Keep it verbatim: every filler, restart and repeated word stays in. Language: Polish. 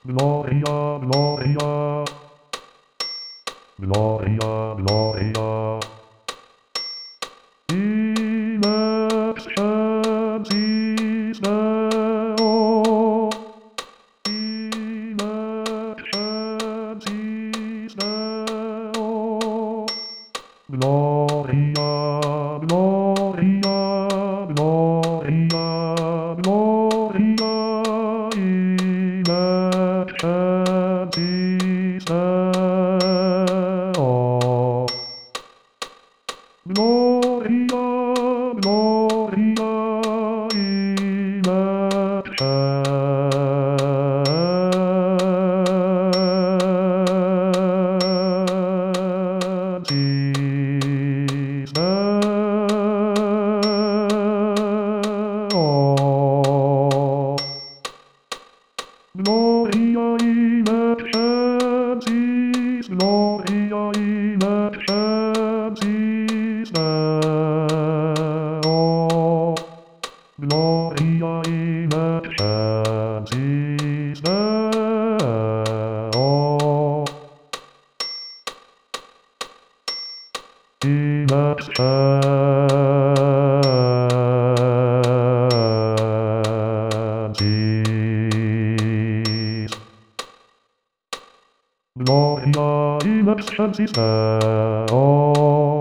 Gloria, Gloria, Gloria, Gloria. Ile księdzi zneo, ile księdzi zneo. Gloria, Gloria, Gloria, Gloria, ile księdzi zneo. Gloria, Gloria, ile księdzi zneo. Gloria, ile księdzi, Gloria, ile księdzi zneo. Gloria, ile księdzi zneo. Ile księdzi. Gloria, ile księdzi zneo.